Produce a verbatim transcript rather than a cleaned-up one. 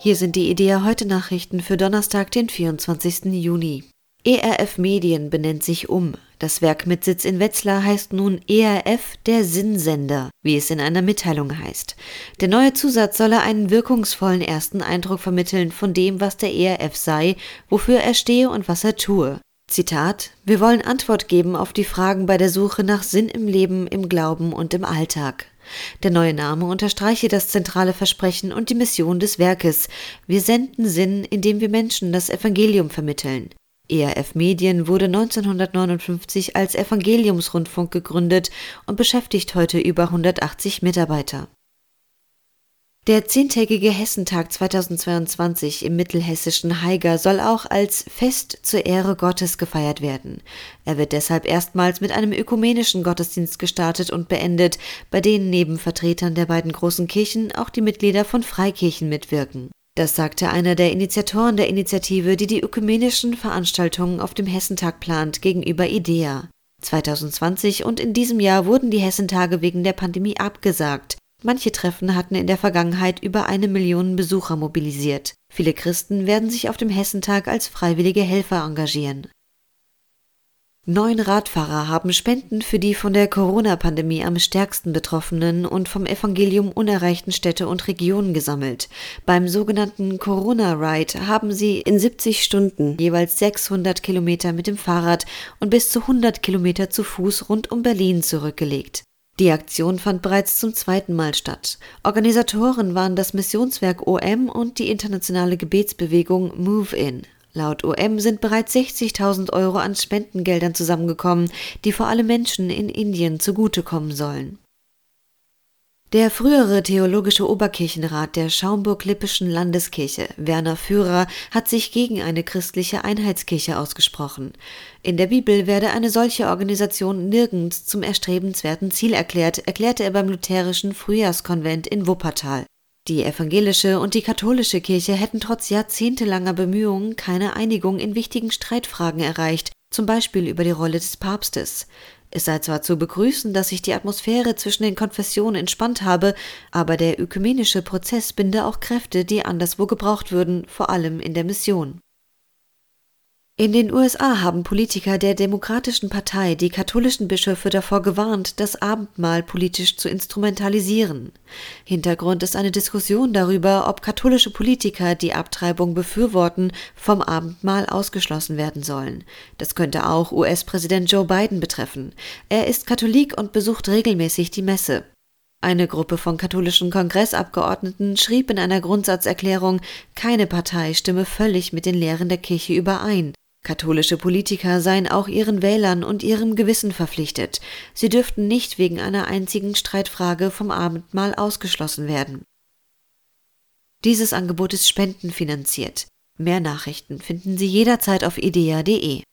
Hier sind die IDEA heute Nachrichten für Donnerstag, den vierundzwanzigsten Juni. E R F Medien benennt sich um. Das Werk mit Sitz in Wetzlar heißt nun E R F, der Sinnsender, wie es in einer Mitteilung heißt. Der neue Zusatz solle einen wirkungsvollen ersten Eindruck vermitteln von dem, was der E R F sei, wofür er stehe und was er tue. Zitat: Wir wollen Antwort geben auf die Fragen bei der Suche nach Sinn im Leben, im Glauben und im Alltag. Der neue Name unterstreiche das zentrale Versprechen und die Mission des Werkes. Wir senden Sinn, indem wir Menschen das Evangelium vermitteln. E R F Medien wurde neunzehnhundertneunundfünfzig als Evangeliumsrundfunk gegründet und beschäftigt heute über hundertachtzig Mitarbeiter. Der zehntägige Hessentag zweitausendzweiundzwanzig im mittelhessischen Haiger soll auch als Fest zur Ehre Gottes gefeiert werden. Er wird deshalb erstmals mit einem ökumenischen Gottesdienst gestartet und beendet, bei denen neben Vertretern der beiden großen Kirchen auch die Mitglieder von Freikirchen mitwirken. Das sagte einer der Initiatoren der Initiative, die die ökumenischen Veranstaltungen auf dem Hessentag plant, gegenüber IDEA. zweitausendzwanzig und in diesem Jahr wurden die Hessentage wegen der Pandemie abgesagt. Manche Treffen hatten in der Vergangenheit über eine Million Besucher mobilisiert. Viele Christen werden sich auf dem Hessentag als freiwillige Helfer engagieren. Neun Radfahrer haben Spenden für die von der Corona-Pandemie am stärksten betroffenen und vom Evangelium unerreichten Städte und Regionen gesammelt. Beim sogenannten Corona-Ride haben sie in siebzig Stunden jeweils sechshundert Kilometer mit dem Fahrrad und bis zu hundert Kilometer zu Fuß rund um Berlin zurückgelegt. Die Aktion fand bereits zum zweiten Mal statt. Organisatoren waren das Missionswerk O M und die internationale Gebetsbewegung Move In. Laut O M sind bereits sechzigtausend Euro an Spendengeldern zusammengekommen, die vor allem Menschen in Indien zugutekommen sollen. Der frühere theologische Oberkirchenrat der Schaumburg-Lippischen Landeskirche, Werner Führer, hat sich gegen eine christliche Einheitskirche ausgesprochen. In der Bibel werde eine solche Organisation nirgends zum erstrebenswerten Ziel erklärt, erklärte er beim lutherischen Frühjahrskonvent in Wuppertal. Die evangelische und die katholische Kirche hätten trotz jahrzehntelanger Bemühungen keine Einigung in wichtigen Streitfragen erreicht, zum Beispiel über die Rolle des Papstes. Es sei zwar zu begrüßen, dass sich die Atmosphäre zwischen den Konfessionen entspannt habe, aber der ökumenische Prozess binde auch Kräfte, die anderswo gebraucht würden, vor allem in der Mission. In den U S A haben Politiker der Demokratischen Partei die katholischen Bischöfe davor gewarnt, das Abendmahl politisch zu instrumentalisieren. Hintergrund ist eine Diskussion darüber, ob katholische Politiker, die Abtreibung befürworten, vom Abendmahl ausgeschlossen werden sollen. Das könnte auch U S-Präsident Joe Biden betreffen. Er ist Katholik und besucht regelmäßig die Messe. Eine Gruppe von katholischen Kongressabgeordneten schrieb in einer Grundsatzerklärung, keine Partei stimme völlig mit den Lehren der Kirche überein. Katholische Politiker seien auch ihren Wählern und ihrem Gewissen verpflichtet. Sie dürften nicht wegen einer einzigen Streitfrage vom Abendmahl ausgeschlossen werden. Dieses Angebot ist spendenfinanziert. Mehr Nachrichten finden Sie jederzeit auf idea punkt de.